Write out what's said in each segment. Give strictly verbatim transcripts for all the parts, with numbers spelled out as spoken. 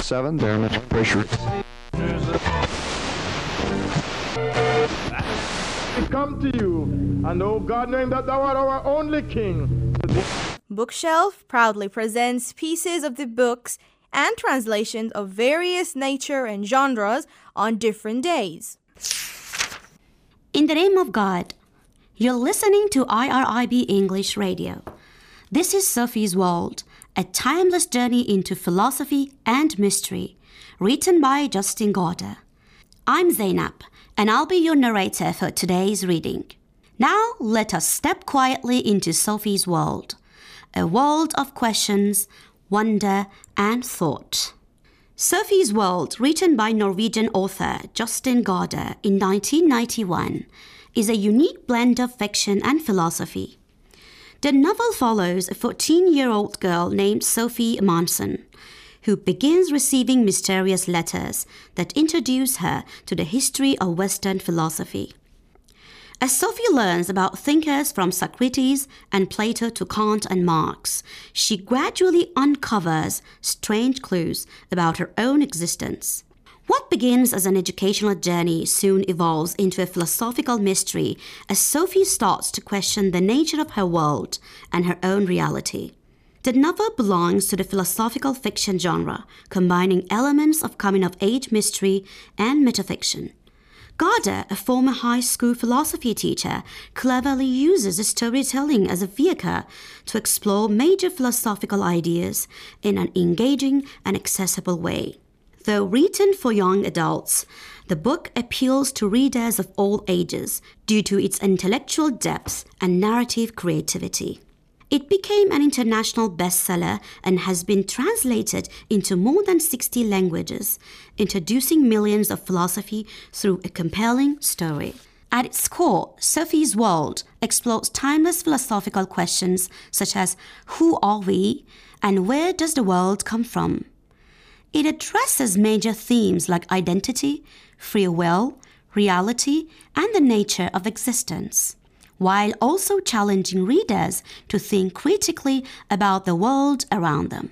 seven, barometric pressure. We come to you, and oh God, knowing that thou art our only King. Bookshelf proudly presents pieces of the books and translations of various nature and genres on different days. In the name of God, you're listening to I R I B English Radio. This is Sophie's World, a timeless journey into philosophy and mystery, written by Justin Gordon. I'm Zainab, and I'll be your narrator for today's reading. Now, let us step quietly into Sophie's World, a world of questions, wonder, and thought. Sophie's World, written by Norwegian author Justin Gordon in nineteen ninety-one, is a unique blend of fiction and philosophy. The novel follows a fourteen-year-old girl named Sophie Monson, who begins receiving mysterious letters that introduce her to the history of Western philosophy. As Sophie learns about thinkers from Socrates and Plato to Kant and Marx, she gradually uncovers strange clues about her own existence. What begins as an educational journey soon evolves into a philosophical mystery as Sophie starts to question the nature of her world and her own reality. The novel belongs to the philosophical fiction genre, combining elements of coming-of-age mystery and metafiction. Gordon, a former high school philosophy teacher, cleverly uses storytelling as a vehicle to explore major philosophical ideas in an engaging and accessible way. Though written for young adults, the book appeals to readers of all ages due to its intellectual depth and narrative creativity. It became an international bestseller and has been translated into more than sixty languages, introducing millions of philosophy through a compelling story. At its core, Sophie's World explores timeless philosophical questions such as who are we and where does the world come from? It addresses major themes like identity, free will, reality, and the nature of existence, while also challenging readers to think critically about the world around them.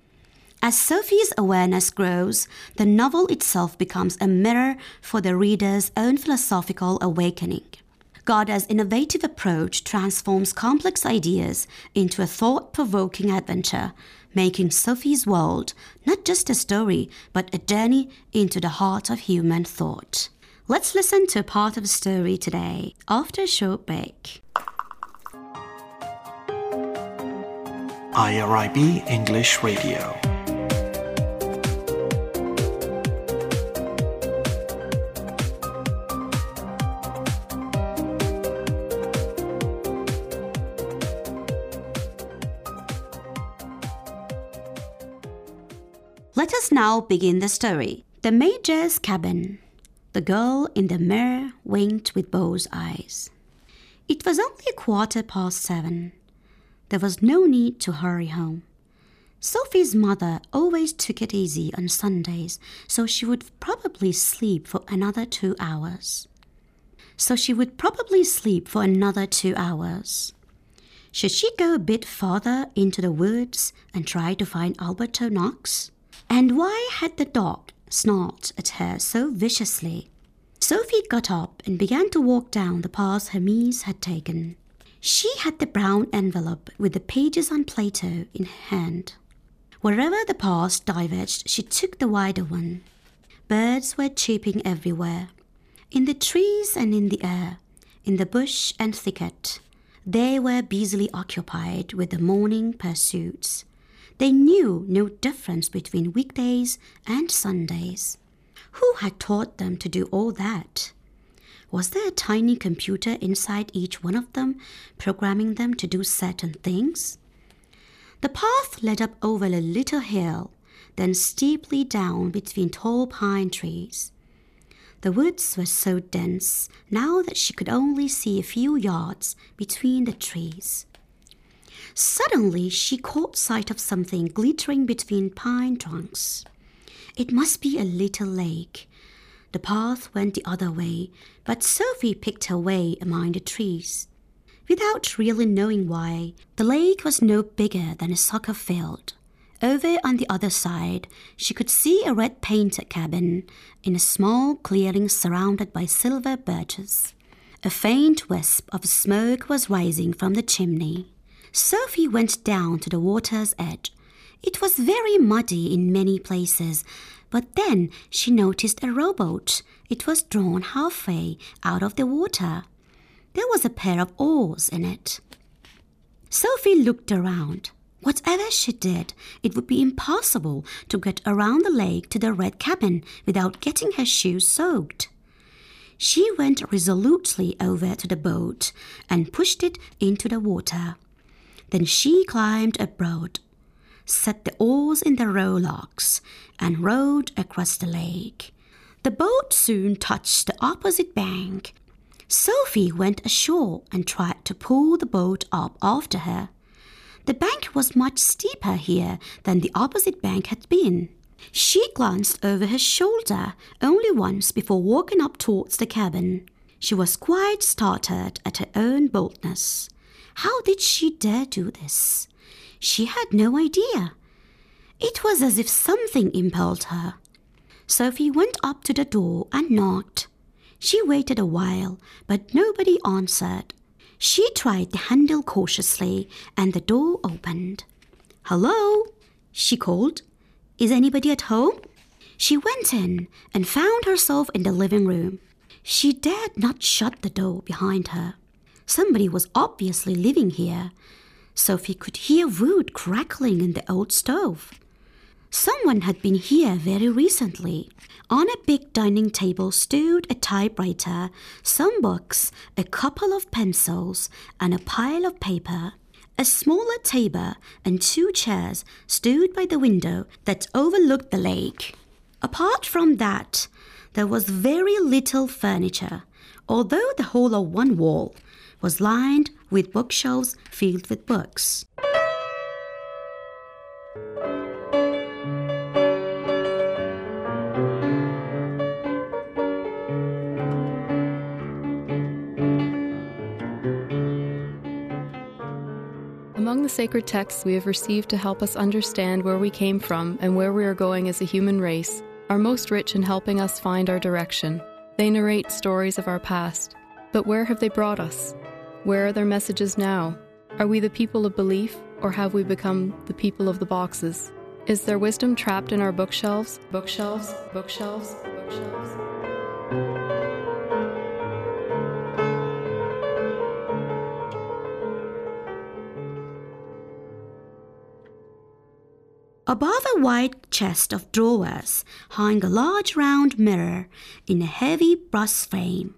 As Sophie's awareness grows, the novel itself becomes a mirror for the reader's own philosophical awakening. Gordon's innovative approach transforms complex ideas into a thought-provoking adventure, making Sophie's World not just a story, but a journey into the heart of human thought. Let's listen to a part of the story today, after a short break. I R I B English Radio. Let us now begin the story. The Major's Cabin. The girl in the mirror winked with both eyes. It was only a quarter past seven. There was no need to hurry home. Sophie's mother always took it easy on Sundays, so she would probably sleep for another two hours. So she would probably sleep for another two hours. Should she go a bit farther into the woods and try to find Alberto Knox? And why had the dog snarled at her so viciously? Sophie got up and began to walk down the path Hermes had taken. She had the brown envelope with the pages on Plato in her hand. Wherever the path diverged, she took the wider one. Birds were chirping everywhere, in the trees and in the air, in the bush and thicket. They were busily occupied with the morning pursuits. They knew no difference between weekdays and Sundays. Who had taught them to do all that? Was there a tiny computer inside each one of them, programming them to do certain things? The path led up over a little hill, then steeply down between tall pine trees. The woods were so dense now that she could only see a few yards between the trees. Suddenly, she caught sight of something glittering between pine trunks. It must be a little lake. The path went the other way, but Sophie picked her way among the trees. Without really knowing why, the lake was no bigger than a soccer field, Over on the other side, she could see a red-painted cabin in a small clearing surrounded by silver birches. A faint wisp of smoke was rising from the chimney. Sophie went down to the water's edge. It was very muddy in many places, but then she noticed a rowboat. It was drawn halfway out of the water. There was a pair of oars in it. Sophie looked around. Whatever she did, it would be impossible to get around the lake to the red cabin without getting her shoes soaked. She went resolutely over to the boat and pushed it into the water. Then she climbed aboard, set the oars in the rowlocks, and rowed across the lake. The boat soon touched the opposite bank. Sophie went ashore and tried to pull the boat up after her. The bank was much steeper here than the opposite bank had been. She glanced over her shoulder only once before walking up towards the cabin. She was quite startled at her own boldness. How did she dare do this? She had no idea. It was as if something impelled her. Sophie went up to the door and knocked. She waited a while, but nobody answered. She tried the handle cautiously, and the door opened. "Hello," she called. "Is anybody at home?" She went in and found herself in the living room. She dared not shut the door behind her. Somebody was obviously living here. Sophie could hear wood crackling in the old stove. Someone had been here very recently. On a big dining table stood a typewriter, some books, a couple of pencils, and a pile of paper. A smaller table and two chairs stood by the window that overlooked the lake. Apart from that, there was very little furniture, although the whole of one wall was lined with bookshelves filled with books. Among the sacred texts we have received to help us understand where we came from and where we are going as a human race are most rich in helping us find our direction. They narrate stories of our past. But where have they brought us? Where are their messages now? Are we the people of belief, or have we become the people of the boxes? Is there wisdom trapped in our bookshelves? Bookshelves, bookshelves, bookshelves. Above a wide chest of drawers hung a large round mirror in a heavy brass frame.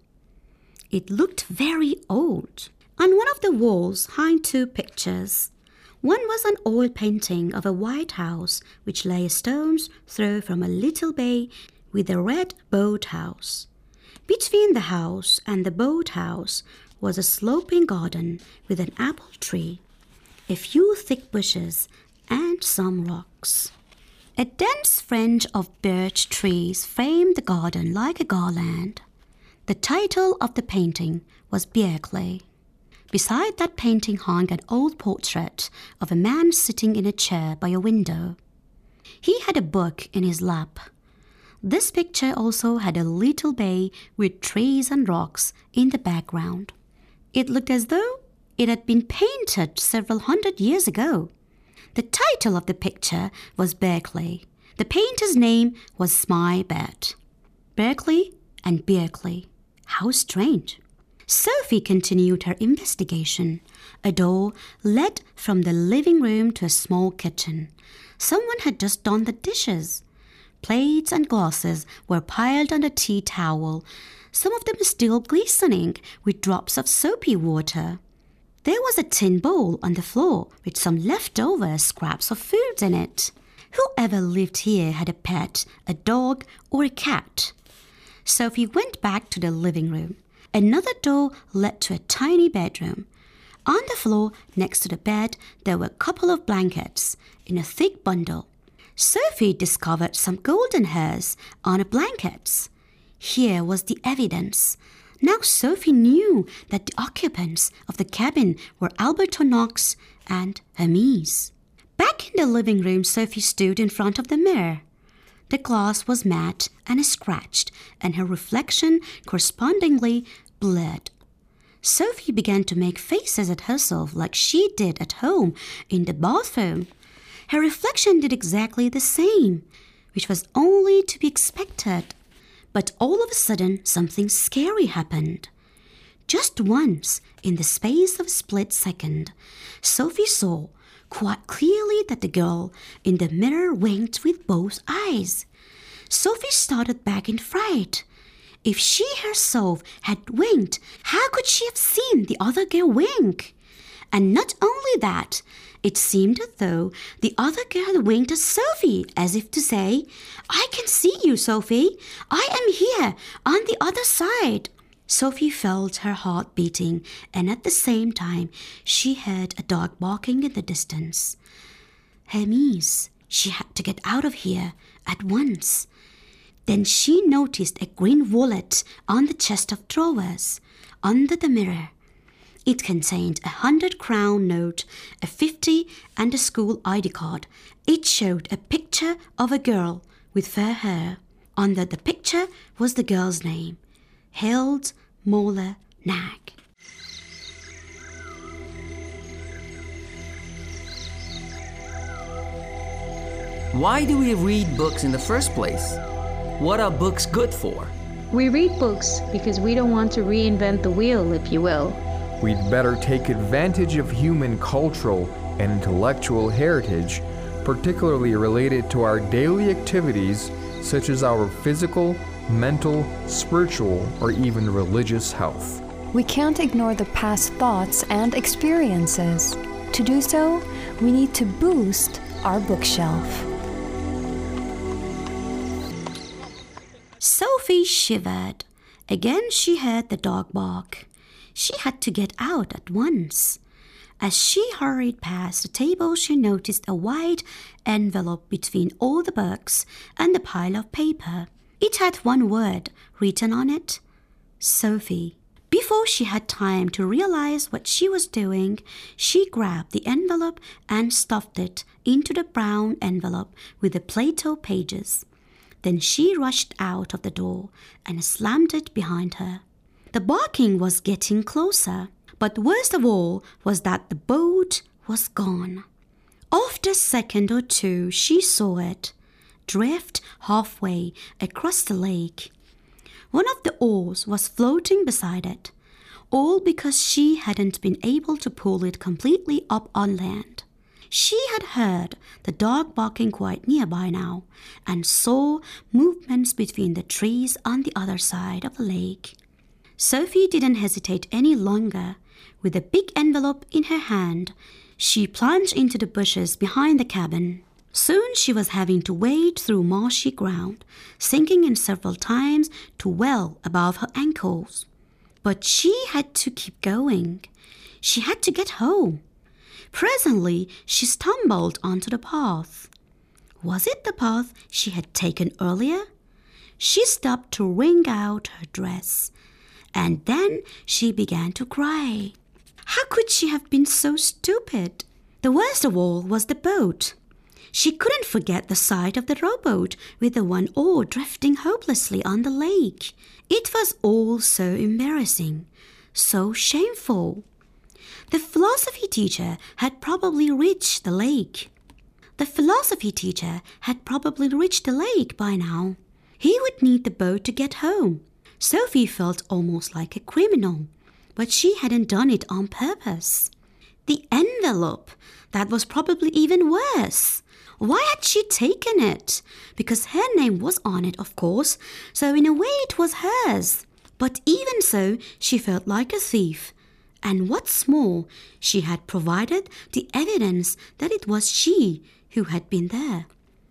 It looked very old. On one of the walls hung two pictures. One was an oil painting of a white house which lay a stone's throw from a little bay with a red boathouse. Between the house and the boathouse was a sloping garden with an apple tree, a few thick bushes, and some rocks. A dense fringe of birch trees framed the garden like a garland. The title of the painting was Berkeley. Beside that painting hung an old portrait of a man sitting in a chair by a window. He had a book in his lap. This picture also had a little bay with trees and rocks in the background. It looked as though it had been painted several hundred years ago. The title of the picture was Berkeley. The painter's name was Smythe Bett. Berkeley and Berkeley. How strange. Sophie continued her investigation. A door led from the living room to a small kitchen. Someone had just done the dishes. Plates and glasses were piled on the tea towel, some of them still glistening with drops of soapy water. There was a tin bowl on the floor with some leftover scraps of food in it. Whoever lived here had a pet, a dog, or a cat. Sophie went back to the living room. Another door led to a tiny bedroom. On the floor next to the bed, there were a couple of blankets in a thick bundle. Sophie discovered some golden hairs on the blankets. Here was the evidence. Now Sophie knew that the occupants of the cabin were Alberto Knox and Hermes. Back in the living room, Sophie stood in front of the mirror. The glass was matte and scratched, and her reflection correspondingly blurred. Sophie began to make faces at herself like she did at home in the bathroom. Her reflection did exactly the same, which was only to be expected. But all of a sudden, something scary happened. Just once, in the space of a split second, Sophie saw quite clearly that the girl in the mirror winked with both eyes. Sophie started back in fright. If she herself had winked, how could she have seen the other girl wink? And not only that, it seemed as though the other girl winked at Sophie, as if to say, "I can see you, Sophie. I am here, on the other side." Sophie felt her heart beating, and at the same time, she heard a dog barking in the distance. Hermes, she had to get out of here at once. Then she noticed a green wallet on the chest of drawers, under the mirror. It contained a hundred crown note, a fifty, and a school I D card. It showed a picture of a girl with fair hair. Under the picture was the girl's name, Hild Moller Nag. Why do we read books in the first place? What are books good for? We read books because we don't want to reinvent the wheel, if you will. We'd better take advantage of human cultural and intellectual heritage, particularly related to our daily activities, such as our physical, mental, spiritual, or even religious health. We can't ignore the past thoughts and experiences. To do so, we need to boost our bookshelf. Sophie shivered. Again she heard the dog bark. She had to get out at once. As she hurried past the table, she noticed a white envelope between all the books and the pile of paper. It had one word written on it, Sophie. Before she had time to realize what she was doing, she grabbed the envelope and stuffed it into the brown envelope with the Plato pages. Then she rushed out of the door and slammed it behind her. The barking was getting closer, but worst of all was that the boat was gone. After a second or two, she saw it drift halfway across the lake. One of the oars was floating beside it, all because she hadn't been able to pull it completely up on land. She had heard the dog barking quite nearby now and saw movements between the trees on the other side of the lake. Sophie didn't hesitate any longer. With a big envelope in her hand, she plunged into the bushes behind the cabin. Soon she was having to wade through marshy ground, sinking in several times to well above her ankles. But she had to keep going. She had to get home. Presently, she stumbled onto the path. Was it the path she had taken earlier? She stopped to wring out her dress, and then she began to cry. How could she have been so stupid? The worst of all was the boat. She couldn't forget the sight of the rowboat with the one oar drifting hopelessly on the lake. It was all so embarrassing, so shameful. The philosophy teacher had probably reached the lake. The philosophy teacher had probably reached the lake by now. He would need the boat to get home. Sophie felt almost like a criminal, but she hadn't done it on purpose. The envelope, that was probably even worse. Why had she taken it? Because her name was on it, of course, so in a way it was hers. But even so, she felt like a thief. And what's more, she had provided the evidence that it was she who had been there.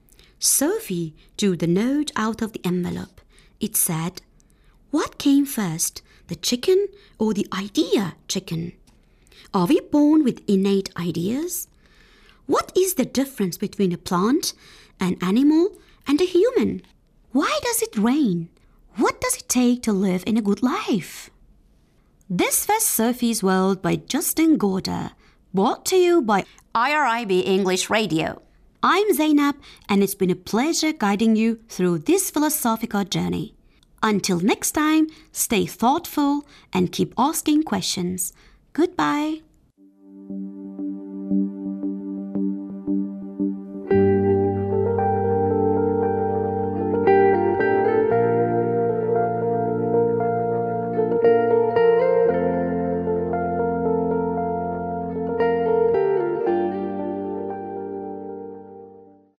Sophie drew the note out of the envelope. It said, "What came first, the chicken or the idea chicken? Are we born with innate ideas? What is the difference between a plant, an animal, and a human? Why does it rain? What does it take to live in a good life?" This was Sophie's World by Justin Gorder, brought to you by I R I B English Radio. I'm Zainab, and it's been a pleasure guiding you through this philosophical journey. Until next time, stay thoughtful and keep asking questions. Goodbye.